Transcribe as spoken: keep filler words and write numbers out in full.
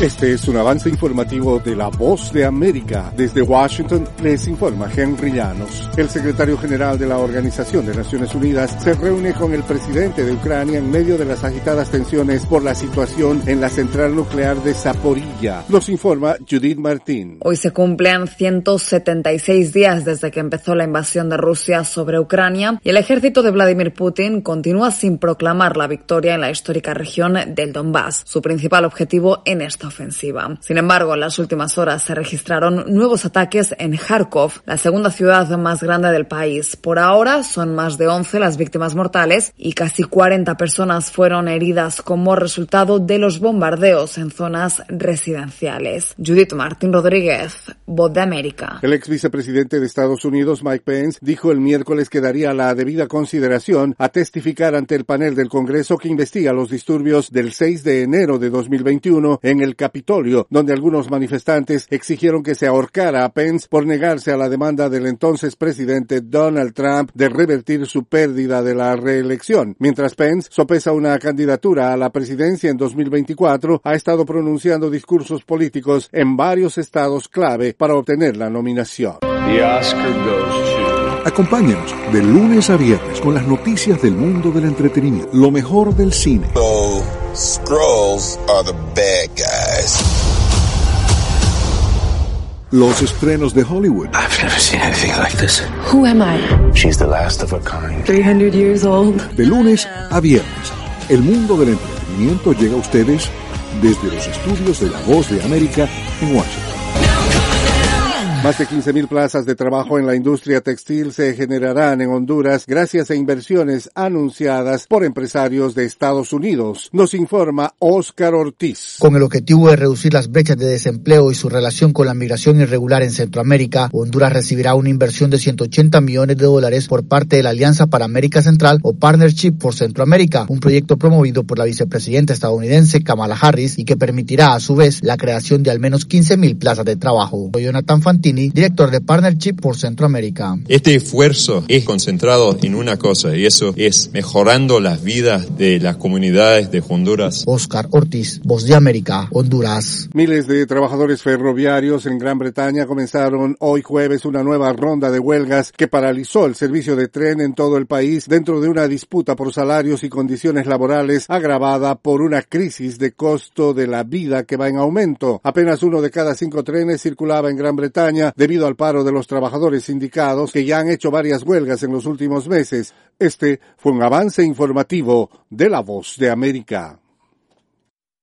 Este es un avance informativo de La Voz de América. Desde Washington les informa Henry Llanos. El secretario general de la Organización de Naciones Unidas se reúne con el presidente de Ucrania en medio de las agitadas tensiones por la situación en la central nuclear de Zaporilla. Nos informa Judith Martín. Hoy se cumplen ciento setenta y seis días desde que empezó la invasión de Rusia sobre Ucrania y el ejército de Vladimir Putin continúa sin proclamar la victoria en la histórica región del Donbass, su principal objetivo en esta ofensiva. Sin embargo, en las últimas horas se registraron nuevos ataques en Kharkov, la segunda ciudad más grande del país. Por ahora son más de once las víctimas mortales y casi cuarenta personas fueron heridas como resultado de los bombardeos en zonas residenciales. Judith Martín Rodríguez, Voz de América. El ex vicepresidente de Estados Unidos, Mike Pence, dijo el miércoles que daría la debida consideración a testificar ante el panel del Congreso que investiga los disturbios del seis de enero de dos mil veintiuno en el Capitolio, donde algunos manifestantes exigieron que se ahorcara a Pence por negarse a la demanda del entonces presidente Donald Trump de revertir su pérdida de la reelección. Mientras Pence sopesa una candidatura a la presidencia en dos mil veinticuatro, ha estado pronunciando discursos políticos en varios estados clave para obtener la nominación. The Oscar goes to... Acompáñanos de lunes a viernes con las noticias del mundo del entretenimiento, lo mejor del cine. So, Skrulls are the bad guys. Los estrenos de Hollywood. I've never seen anything like this. Who am I? She's the last of a kind. three hundred years old. De lunes a viernes, el mundo del entretenimiento llega a ustedes desde los estudios de La Voz de América en Washington. Más de quince mil plazas de trabajo en la industria textil se generarán en Honduras gracias a inversiones anunciadas por empresarios de Estados Unidos, nos informa Oscar Ortiz. Con el objetivo de reducir las brechas de desempleo y su relación con la migración irregular en Centroamérica, Honduras recibirá una inversión de ciento ochenta millones de dólares por parte de la Alianza para América Central o Partnership for Centroamérica, un proyecto promovido por la vicepresidenta estadounidense Kamala Harris y que permitirá a su vez la creación de al menos quince mil plazas de trabajo. Jonathan Fantini, director de Partnership por Centroamérica. Este esfuerzo es concentrado en una cosa y eso es mejorando las vidas de las comunidades de Honduras. Oscar Ortiz, Voz de América, Honduras. Miles de trabajadores ferroviarios en Gran Bretaña comenzaron hoy jueves una nueva ronda de huelgas que paralizó el servicio de tren en todo el país dentro de una disputa por salarios y condiciones laborales agravada por una crisis de costo de la vida que va en aumento. Apenas uno de cada cinco trenes circulaba en Gran Bretaña debido al paro de los trabajadores sindicados que ya han hecho varias huelgas en los últimos meses. Este fue un avance informativo de La Voz de América.